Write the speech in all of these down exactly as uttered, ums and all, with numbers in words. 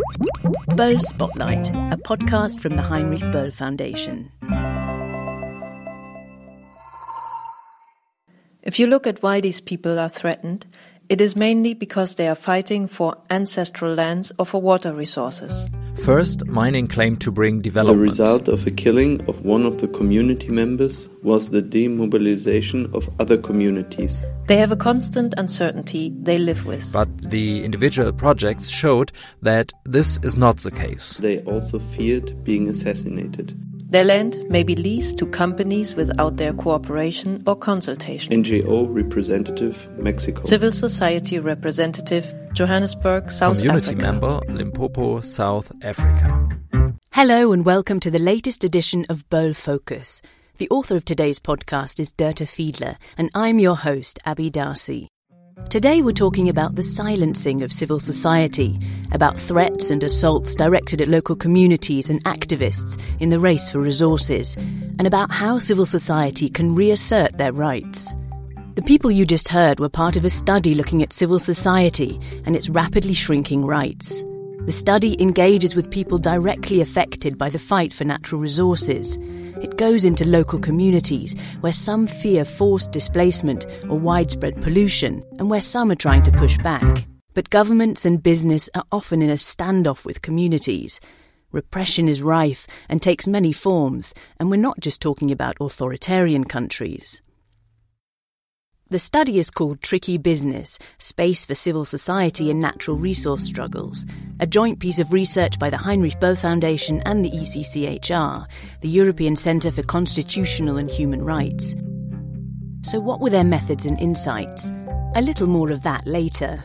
Böll Spotlight, a podcast from the Heinrich Böll Foundation. If you look at why these people are threatened, it is mainly because they are fighting for ancestral lands or for water resources. First, mining claimed to bring development. The result of a killing of one of the community members was the demobilization of other communities. They have a constant uncertainty they live with. But the individual projects showed that this is not the case. They also feared being assassinated. Their land may be leased to companies without their cooperation or consultation. N G O representative, Mexico. Civil society representative, Johannesburg, South Community Africa. member, Limpopo, South Africa. Hello and welcome to the latest edition of Böll Focus. The author of today's podcast is Dörte Fiedler, and I'm your host, Abby Darcy. Today we're talking about the silencing of civil society, about threats and assaults directed at local communities and activists in the race for resources, and about how civil society can reassert their rights. The people you just heard were part of a study looking at civil society and its rapidly shrinking rights. The study engages with people directly affected by the fight for natural resources. It goes into local communities where some fear forced displacement or widespread pollution, and where some are trying to push back. But governments and business are often in a standoff with communities. Repression is rife and takes many forms, and we're not just talking about authoritarian countries. The study is called Tricky Business, Space for Civil Society and Natural Resource Struggles, a joint piece of research by the Heinrich Böll Foundation and the E C C H R, the European Centre for Constitutional and Human Rights. So what were their methods and insights? A little more of that later.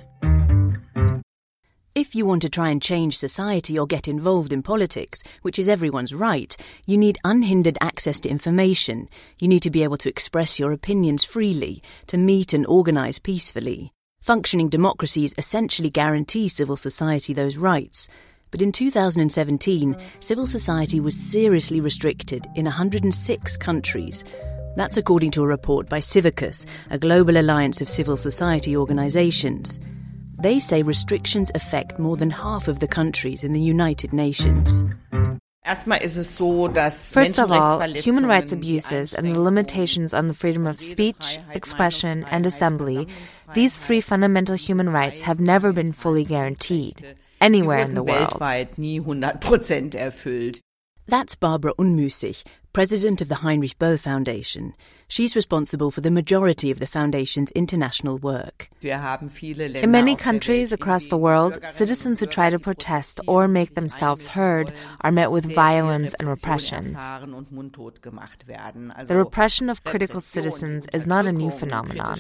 If you want to try and change society or get involved in politics, which is everyone's right, you need unhindered access to information. You need to be able to express your opinions freely, to meet and organise peacefully. Functioning democracies essentially guarantee civil society those rights. But in two thousand seventeen, civil society was seriously restricted in one hundred six countries. That's according to a report by Civicus, a global alliance of civil society organisations. They say restrictions affect more than half of the countries in the United Nations. First of all, human rights abuses and the limitations on the freedom of speech, expression, and assembly, these three fundamental human rights have never been fully guaranteed, anywhere in the world. That's Barbara Unmüßig, president of the Heinrich Böll Foundation. She's responsible for the majority of the foundation's international work. In many countries across the world, citizens who try to protest or make themselves heard are met with violence and repression. The repression of critical citizens is not a new phenomenon.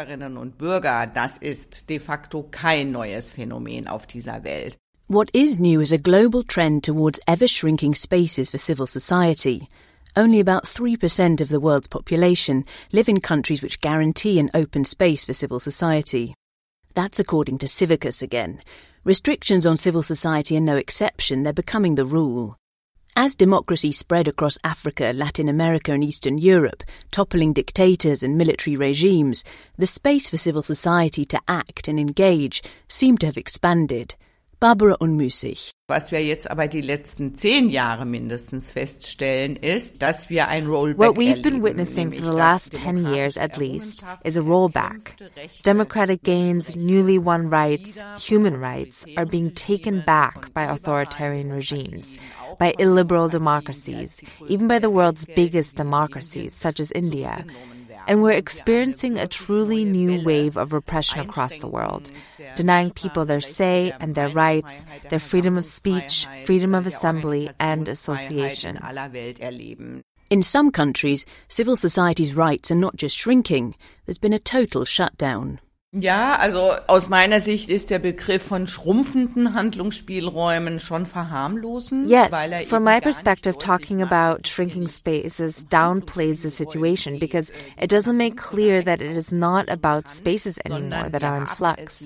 What is new is a global trend towards ever-shrinking spaces for civil society. Only about three percent of the world's population live in countries which guarantee an open space for civil society. That's according to Civicus again. Restrictions on civil society are no exception, they're becoming the rule. As democracy spread across Africa, Latin America and Eastern Europe, toppling dictators and military regimes, the space for civil society to act and engage seemed to have expanded. Barbara Unmüßig. Was wir jetzt aber die letzten zehn Jahre mindestens feststellen, ist, dass wir ein Rollback What we've been erleben, witnessing for the last ten years at least is a rollback. Democratic gains, newly won rights, human rights are being taken back by authoritarian regimes, by illiberal democracies, even by the world's biggest democracies, such as India. And we're experiencing a truly new wave of repression across the world, denying people their say and their rights, their freedom of speech, freedom of assembly, and association. In some countries, civil society's rights are not just shrinking, there's been a total shutdown. Ja, also aus meiner Sicht ist der Begriff von schrumpfenden Handlungsspielräumen schon verharmlosend. Yes, from my perspective, talking about shrinking spaces downplays the situation because it doesn't make clear that it is not about spaces anymore that are in flux.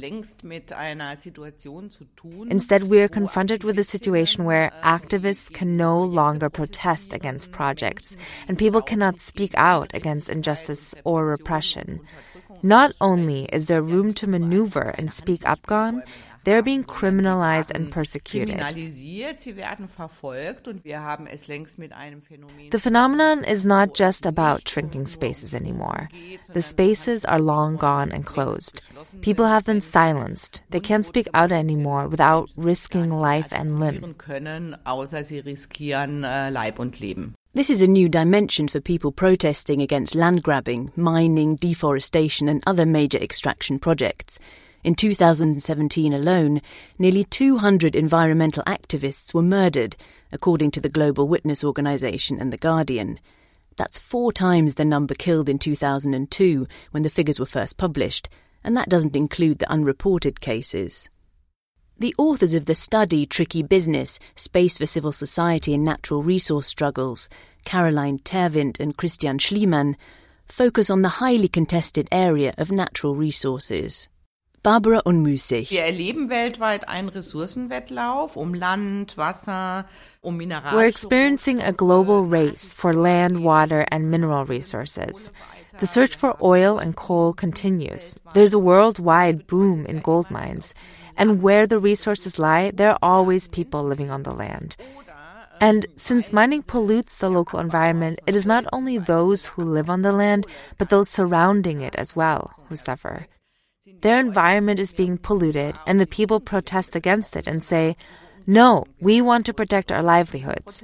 Instead, we are confronted with a situation where activists can no longer protest against projects and people cannot speak out against injustice or repression. Not only is there room to maneuver and speak up gone, they're being criminalized and persecuted. The phenomenon is not just about shrinking spaces anymore. The spaces are long gone and closed. People have been silenced. They can't speak out anymore without risking life and limb. This is a new dimension for people protesting against land grabbing, mining, deforestation and other major extraction projects. In two thousand seventeen alone, nearly two hundred environmental activists were murdered, according to the Global Witness Organization and The Guardian. That's four times the number killed in two thousand two, when the figures were first published, and that doesn't include the unreported cases. The authors of the study Tricky Business, Space for Civil Society and Natural Resource Struggles, Caroline Terwindt and Christian Schliemann, focus on the highly contested area of natural resources. Barbara Unmüßig. Wir erleben weltweit einen Ressourcenwettlauf um Land, Wasser, um Mineralstoffe. We're experiencing a global race for land, water, and mineral resources. The search for oil and coal continues. There's a worldwide boom in gold mines. And where the resources lie, there are always people living on the land. And since mining pollutes the local environment, it is not only those who live on the land, but those surrounding it as well who suffer. Their environment is being polluted, and the people protest against it and say, no, we want to protect our livelihoods.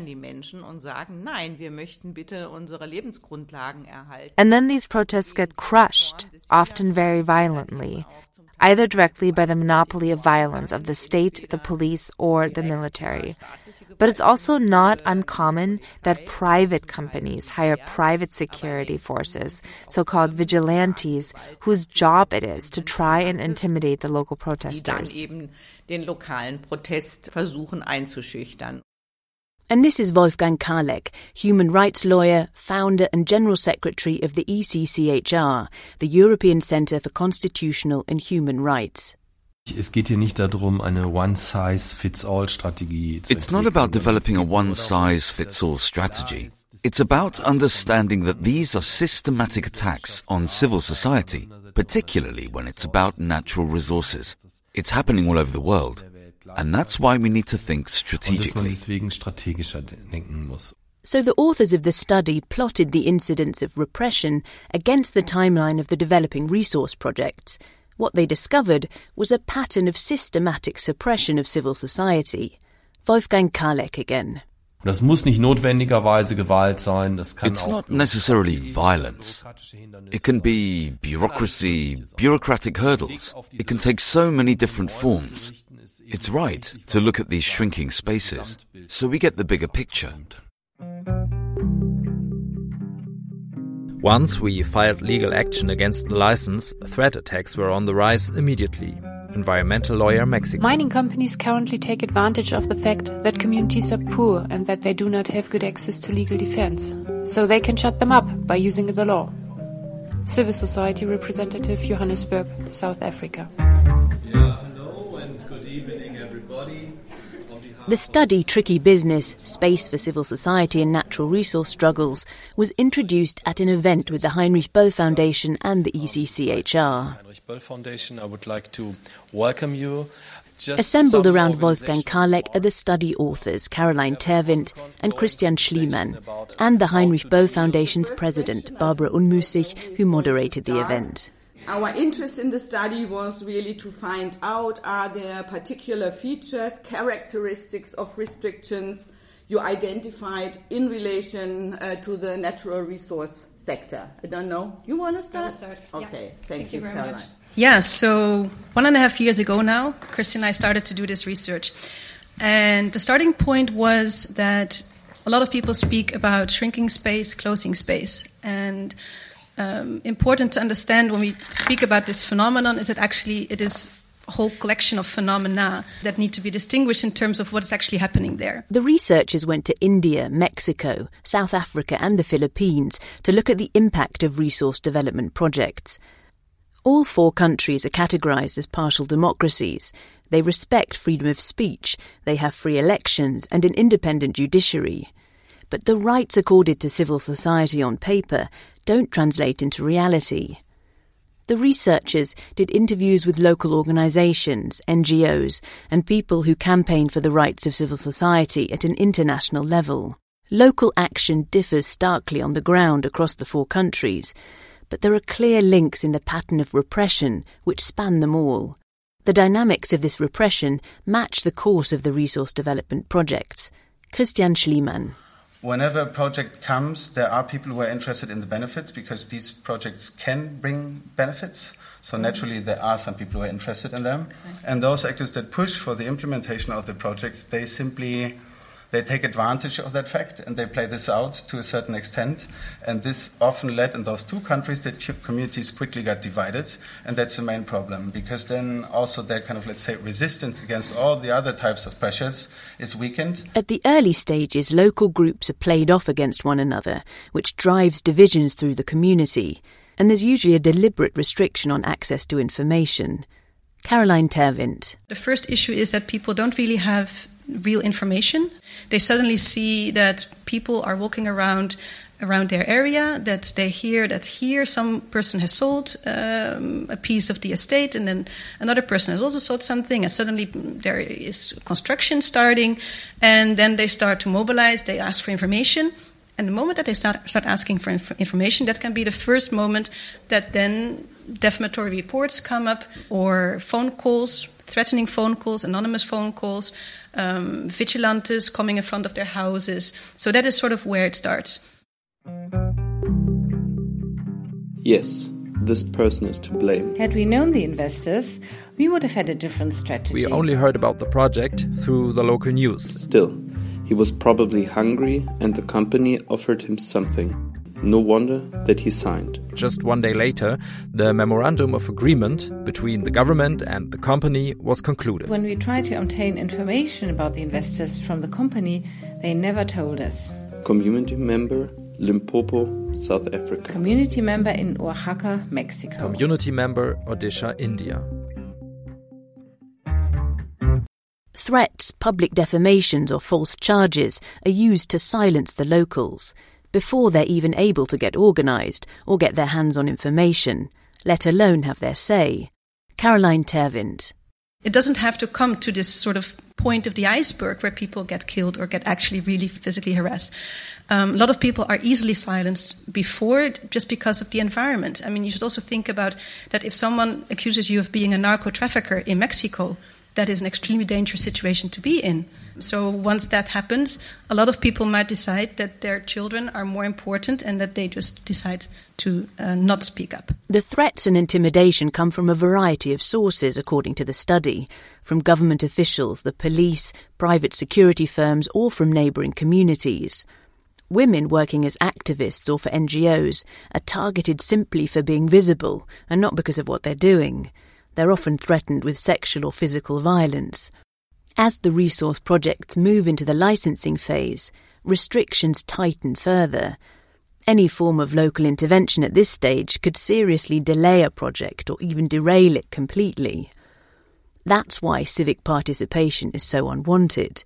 And then these protests get crushed, often very violently, either directly by the monopoly of violence of the state, the police, or the military. But it's also not uncommon that private companies hire private security forces, so-called vigilantes, whose job it is to try and intimidate the local protesters. And this is Wolfgang Kalek, human rights lawyer, founder and general secretary of the E C C H R, the European Centre for Constitutional and Human Rights. It's not about developing a one-size-fits-all strategy. It's about understanding that these are systematic attacks on civil society, particularly when it's about natural resources. It's happening all over the world, and that's why we need to think strategically. So the authors of the study plotted the incidents of repression against the timeline of the developing resource projects. What they discovered was a pattern of systematic suppression of civil society. Wolfgang Kalek again. It's not necessarily violence. It can be bureaucracy, bureaucratic hurdles. It can take so many different forms. It's right to look at these shrinking spaces, so we get the bigger picture. Once we filed legal action against the license, threat attacks were on the rise immediately. Environmental lawyer Mexico. Mining companies currently take advantage of the fact that communities are poor and that they do not have good access to legal defense, so they can shut them up by using the law. Civil Society Representative, Johannesburg, South Africa. Yeah, hello and good evening, everybody. The study Tricky Business, Space for Civil Society and Natural Resource Struggles was introduced at an event with the Heinrich Böll Foundation and the E C C H R. Heinrich Böll Foundation, I would like to welcome you. Just Assembled around Wolfgang Kalek are the study authors Caroline Terwindt and Christian Schliemann, and the Heinrich Böll Foundation's president Barbara Unmüßig, who moderated the event. Our interest in the study was really to find out, are there particular features, characteristics of restrictions you identified in relation uh, to the natural resource sector? I don't know. You want to start? I will start. Okay, yeah. thank, thank you, you very Caroline. much. Yeah, so one and a half years ago now, Christian and I started to do this research. And the starting point was that a lot of people speak about shrinking space, closing space. And Um, important to understand when we speak about this phenomenon is that actually it is a whole collection of phenomena that need to be distinguished in terms of what is actually happening there. The researchers went to India, Mexico, South Africa and the Philippines to look at the impact of resource development projects. All four countries are categorized as partial democracies. They respect freedom of speech, they have free elections and an independent judiciary. But the rights accorded to civil society on paper don't translate into reality. The researchers did interviews with local organisations, N G Os, and people who campaign for the rights of civil society at an international level. Local action differs starkly on the ground across the four countries, but there are clear links in the pattern of repression which span them all. The dynamics of this repression match the course of the resource development projects. Christian Schliemann. Whenever a project comes, there are people who are interested in the benefits because these projects can bring benefits. So naturally, there are some people who are interested in them. And those actors that push for the implementation of the projects, they simply they take advantage of that fact and they play this out to a certain extent. And this often led in those two countries that communities quickly got divided. And that's the main problem because then also their kind of, let's say, resistance against all the other types of pressures is weakened. At the early stages, local groups are played off against one another, which drives divisions through the community. And there's usually a deliberate restriction on access to information. Caroline Terwint. The first issue is that people don't really have real information. They suddenly see that people are walking around around their area, that they hear that here some person has sold um, a piece of the estate and then another person has also sold something, and suddenly there is construction starting, and then they start to mobilize, they ask for information. And the moment that they start, start asking for inf- information, that can be the first moment that then defamatory reports come up, or phone calls, threatening phone calls, anonymous phone calls, um, vigilantes coming in front of their houses. So that is sort of where it starts. Yes, this person is to blame. Had we known the investors, we would have had a different strategy. We only heard about the project through the local news. Still, he was probably hungry and the company offered him something. No wonder that he signed. Just one day later, the memorandum of agreement between the government and the company was concluded. When we tried to obtain information about the investors from the company, they never told us. Community member, Limpopo, South Africa. Community member in Oaxaca, Mexico. Community member, Odisha, India. Threats, public defamations or false charges are used to silence the locals before they're even able to get organised or get their hands on information, let alone have their say. Caroline Terwint. It doesn't have to come to this sort of point of the iceberg where people get killed or get actually really physically harassed. Um, a lot of people are easily silenced before just because of the environment. I mean, you should also think about that if someone accuses you of being a narco trafficker in Mexico, that is an extremely dangerous situation to be in. So once that happens, a lot of people might decide that their children are more important and that they just decide to uh, not speak up. The threats and intimidation come from a variety of sources, according to the study, from government officials, the police, private security firms, or from neighbouring communities. Women working as activists or for N G Os are targeted simply for being visible and not because of what they're doing. They're often threatened with sexual or physical violence. As the resource projects move into the licensing phase, restrictions tighten further. Any form of local intervention at this stage could seriously delay a project or even derail it completely. That's why civic participation is so unwanted.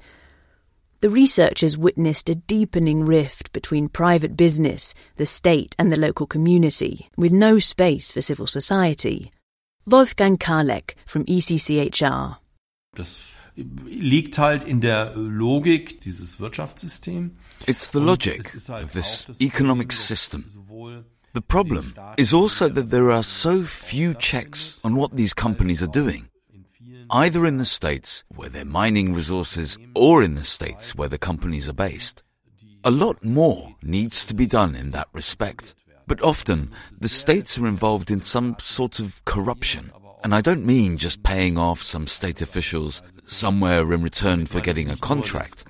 The researchers witnessed a deepening rift between private business, the state and the local community, with no space for civil society. Wolfgang Karlek from E C C H R. Das liegt halt in der Logik dieses Wirtschaftssystems. It's the logic of this economic system. The problem is also that there are so few checks on what these companies are doing, either in the states where they're mining resources or in the states where the companies are based. A lot more needs to be done in that respect. But often, the states are involved in some sort of corruption. And I don't mean just paying off some state officials somewhere in return for getting a contract.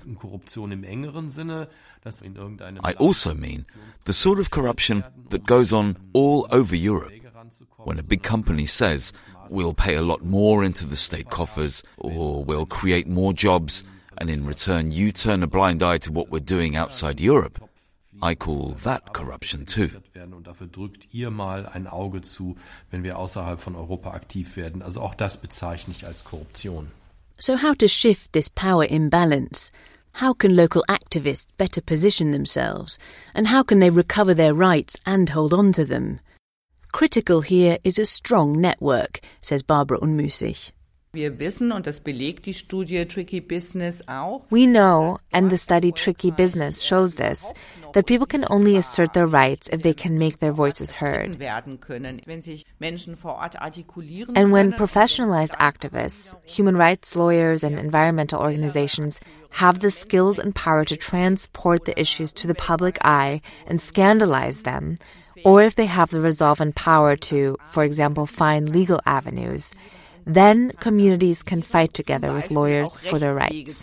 I also mean the sort of corruption that goes on all over Europe. When a big company says, we'll pay a lot more into the state coffers, or we'll create more jobs, and in return you turn a blind eye to what we're doing outside Europe, I call that corruption too. Und dafür drückt ihr mal ein Auge zu, wenn wir außerhalb von Europa aktiv werden. Also auch das bezeichne ich als Korruption. So how to shift this power imbalance? How can local activists better position themselves? And how can they recover their rights and hold on to them? Critical here is a strong network, says Barbara Unmüßig. Wir wissen, und das belegt die Studie Tricky Business auch. We know, and the study Tricky Business shows this, that people can only assert their rights if they can make their voices heard. And when professionalized activists, human rights lawyers, and environmental organizations have the skills and power to transport the issues to the public eye and scandalize them, or if they have the resolve and power to, for example, find legal avenues, then communities can fight together with lawyers for their rights.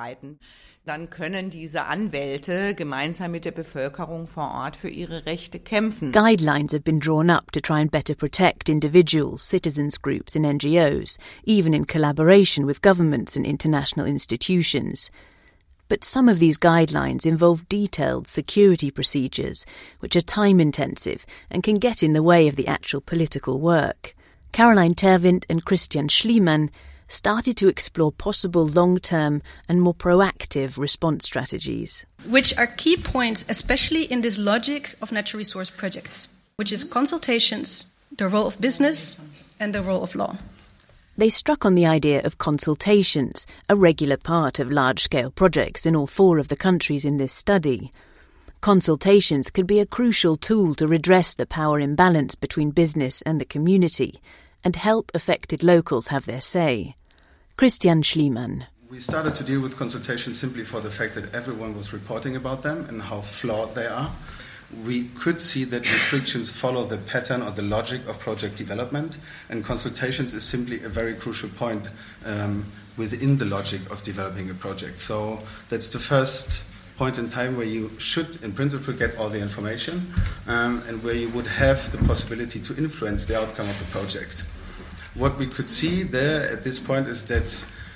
Dann können diese Anwälte gemeinsam mit der Bevölkerung vor Ort für ihre Rechte kämpfen. Guidelines have been drawn up to try and better protect individuals, citizens groups and N G Os, even in collaboration with governments and international institutions. But some of these guidelines involve detailed security procedures, which are time-intensive and can get in the way of the actual political work. Caroline Terwindt and Christian Schliemann started to explore possible long-term and more proactive response strategies. Which are key points, especially in this logic of natural resource projects, which is consultations, the role of business, and the role of law. They struck on the idea of consultations, a regular part of large-scale projects in all four of the countries in this study. Consultations could be a crucial tool to redress the power imbalance between business and the community and help affected locals have their say. Christian Schliemann. We started to deal with consultations simply for the fact that everyone was reporting about them and how flawed they are. We could see that restrictions follow the pattern or the logic of project development, and consultations is simply a very crucial point um, within the logic of developing a project. So that's the first point in time where you should, in principle, get all the information um, and where you would have the possibility to influence the outcome of the project. What we could see there at this point is that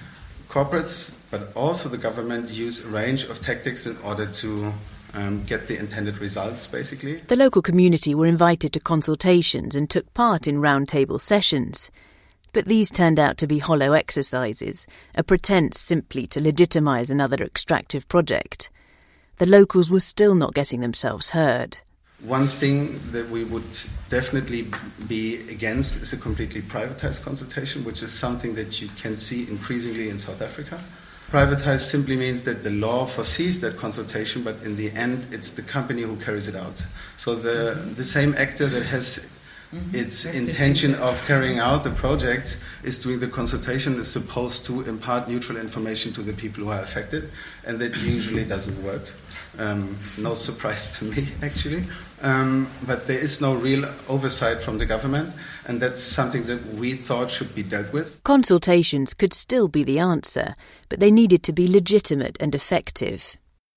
corporates, but also the government, use a range of tactics in order to um, get the intended results, basically. The local community were invited to consultations and took part in roundtable sessions. But these turned out to be hollow exercises, a pretense simply to legitimise another extractive project. The locals were still not getting themselves heard. One thing that we would definitely be against is a completely privatized consultation, which is something that you can see increasingly in South Africa. Privatized simply means that the law foresees that consultation, but in the end it's the company who carries it out. So the, the same actor that has its intention of carrying out the project is doing the consultation, is supposed to impart neutral information to the people who are affected, and that usually doesn't work. Um, no surprise to me, actually. Um, but there is no real oversight from the government, and that's something that we thought should be dealt with. Consultations could still be the answer, but they needed to be legitimate and effective.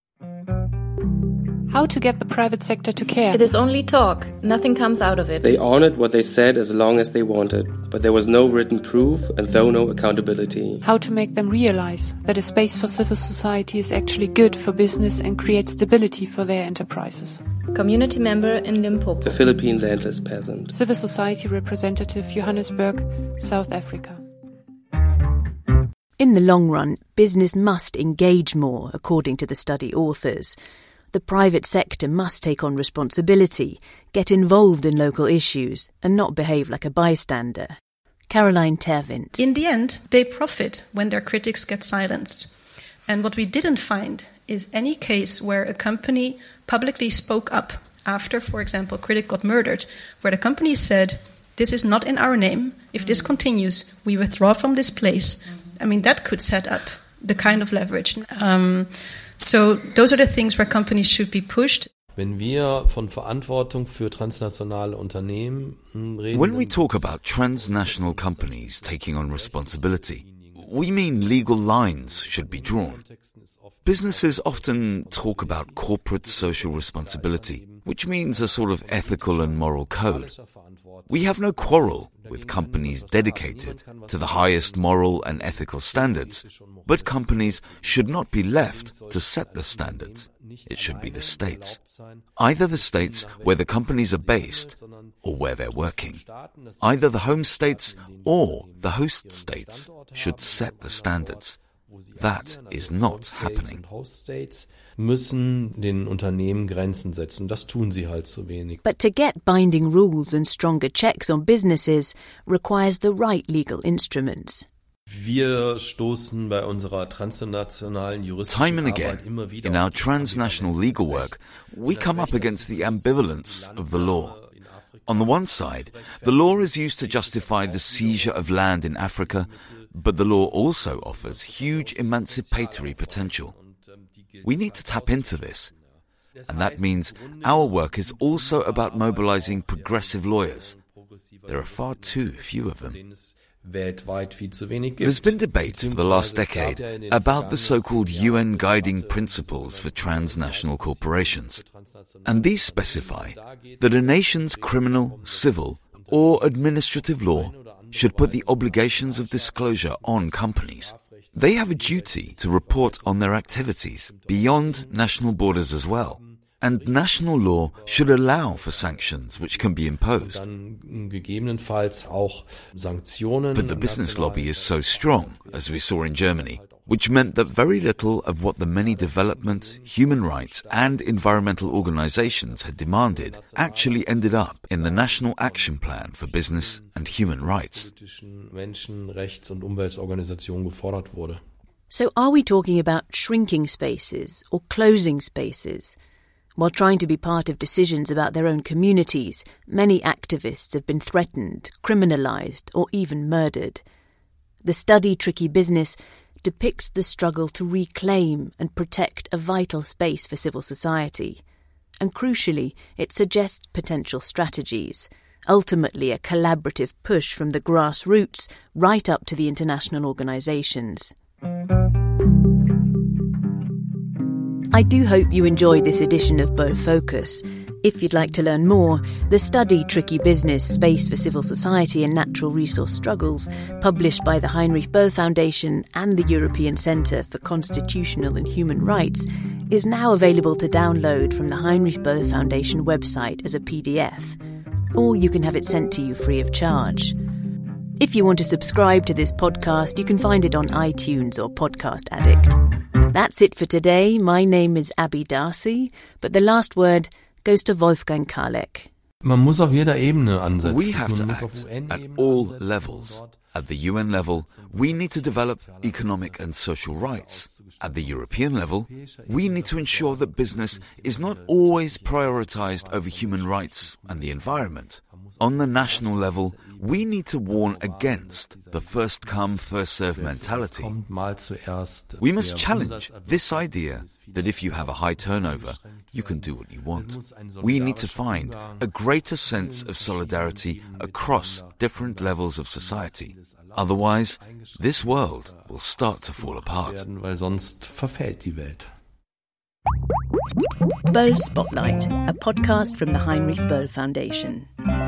How to get the private sector to care? It is only talk. Nothing comes out of it. They honored what they said as long as they wanted, but there was no written proof and though no accountability. How to make them realize that a space for civil society is actually good for business and creates stability for their enterprises. Community member in Limpopo. A Philippine landless peasant. Civil society representative, Johannesburg, South Africa. In the long run, business must engage more, according to the study authors. The private sector must take on responsibility, get involved in local issues, and not behave like a bystander. Caroline Terwindt. In the end, they profit when their critics get silenced. And what we didn't find is any case where a company publicly spoke up after, for example, a critic got murdered, where the company said, this is not in our name. If this continues, we withdraw from this place. I mean, that could set up the kind of leverage. Um, So those are the things where companies should be pushed. Wenn wir von Verantwortung für transnationale Unternehmen reden, when we talk about transnational companies taking on responsibility, we mean legal lines should be drawn. Businesses often talk about corporate social responsibility, which means a sort of ethical and moral code. We have no quarrel with companies dedicated to the highest moral and ethical standards, but companies should not be left to set the standards. It should be the states. Either the states where the companies are based or where they're working. Either the home states or the host states should set the standards. That is not happening. Müssen den Unternehmen Grenzen setzen. Das tun sie halt zu wenig. But to get binding rules and stronger checks on businesses requires the right legal instruments. Wir stoßen bei unserer transnationalen juristischen Time and again, Arbeit immer wieder in our transnational legal work, we come up against the ambivalence of the law. On the one side, the law is used to justify the seizure of land in Africa, but the law also offers huge emancipatory potential. We need to tap into this. And that means our work is also about mobilizing progressive lawyers. There are far too few of them. There's been debate for the last decade about the so-called U N guiding principles for transnational corporations. And these specify that a nation's criminal, civil, or administrative law should put the obligations of disclosure on companies. They have a duty to report on their activities beyond national borders as well. And national law should allow for sanctions which can be imposed. But the business lobby is so strong, as we saw in Germany, which meant that very little of what the many development, human rights and environmental organizations had demanded actually ended up in the National Action Plan for Business and Human Rights. So are we talking about shrinking spaces or closing spaces? While trying to be part of decisions about their own communities, many activists have been threatened, criminalized, or even murdered. The study Tricky Business depicts the struggle to reclaim and protect a vital space for civil society. And crucially, it suggests potential strategies, ultimately a collaborative push from the grassroots right up to the international organizations. I do hope you enjoyed this edition of BoFocus. If you'd like to learn more, the study Tricky Business, Space for Civil Society and Natural Resource Struggles, published by the Heinrich Böll Foundation and the European Centre for Constitutional and Human Rights, is now available to download from the Heinrich Böll Foundation website as a P D F, or you can have it sent to you free of charge. If you want to subscribe to this podcast, you can find it on iTunes or Podcast Addict. That's it for today. My name is Abby Darcy, but the last word goes to Wolfgang Karlek. Man muss auf jeder Ebene ansetzen. We have to act at all levels. At the U N level, we need to develop economic and social rights. At the European level, we need to ensure that business is not always prioritized over human rights and the environment. On the national level, we need to warn against the first-come, first-served mentality. We must challenge this idea that if you have a high turnover, you can do what you want. We need to find a greater sense of solidarity across different levels of society. Otherwise, this world will start to fall apart. Böll Spotlight, a podcast from the Heinrich Böll Foundation.